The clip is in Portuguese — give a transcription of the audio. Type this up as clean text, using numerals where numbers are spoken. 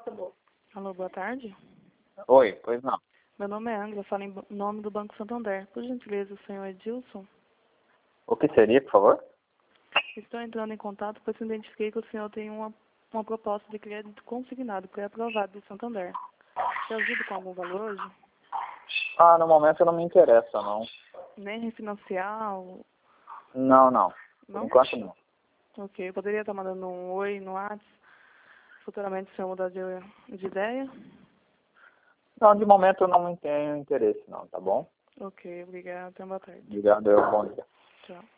Alô, boa tarde. Oi, pois não. Meu nome é Angra, falo em nome do Banco Santander. Por gentileza, o senhor Edilson? O que seria, por favor? Estou entrando em contato pois identifiquei que o senhor tem uma proposta de crédito consignado pré-aprovado do Santander. Te ajuda com algum valor hoje? Ah, no momento não me interessa, não. Nem refinanciar? Não. Por Não? enquanto não. Ok, eu poderia estar mandando um oi no WhatsApp. Futuramente o senhor mudar de ideia? Não, de momento eu não tenho interesse, não, tá bom? Ok, obrigada. Boa tarde. Obrigado, bom dia. Tchau.